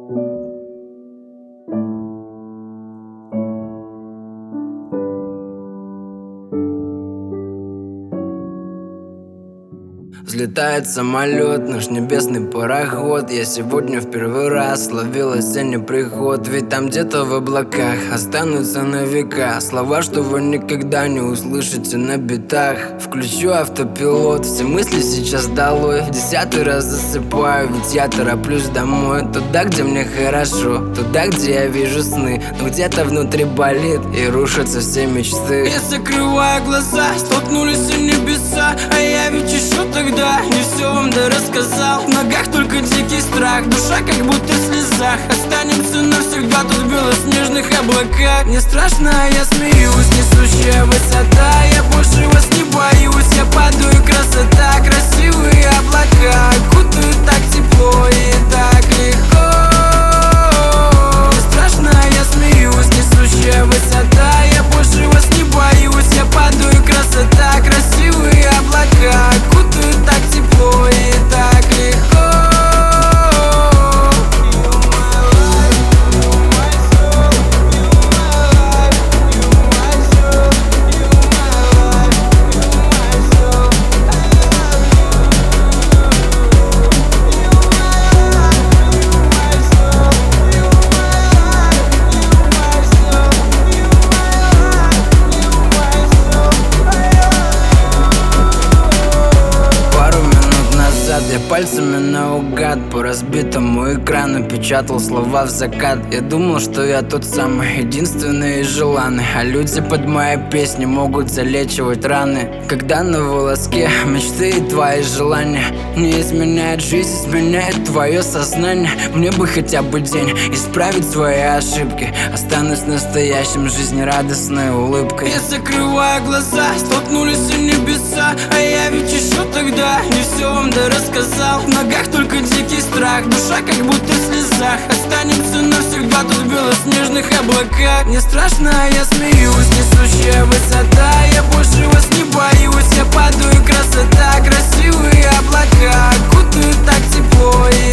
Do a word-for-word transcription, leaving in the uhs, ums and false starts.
Взлетает самолет, наш небесный пароход. Я сегодня в первый раз ловил осенний приход. Ведь там где-то в облаках останутся на века слова, что вы никогда не услышите на битах. Включу автопилот, все мысли сейчас долой. В десятый раз засыпаю, ведь я тороплюсь домой. Туда, где мне хорошо, туда, где я вижу сны. Но где-то внутри болит и рушатся все мечты. Я закрываю глаза, столкнулись и небеса. А я ведь еще тогда не все вам да рассказал. В ногах только дикий страх, душа как будто в слезах. Останемся навсегда тут в белоснежных облаках. Мне страшно, я смеюсь, несущая высота. Я больше вас не боюсь, я падаю, красота. Красивые облака окутают так тепло и так легко. Мне страшно, я смеюсь, несущая высота. Я больше вас не боюсь, я падаю, красота. Красивые облака окутают так тепло и так легко. Я пальцами наугад по разбитому экрану печатал слова в закат. Я думал, что я тот самый, единственный и желанный. А люди под моей песней могут залечивать раны. Когда на волоске мечты и твои желания не изменяет жизнь, изменяет твое сознание. Мне бы хотя бы день исправить свои ошибки. Останусь настоящим, жизнерадостной улыбкой. Я закрываю глаза, столкнулись и небеса. А я ведь еще тогда не все вам да рассказал. В ногах только дикий страх, душа как будто в слезах. Останемся навсегда тут в белоснежных облаках. Мне страшно, я смеюсь, несущая высота. Я больше вас не боюсь, я падаю, красота. Красивые облака окутают так тепло и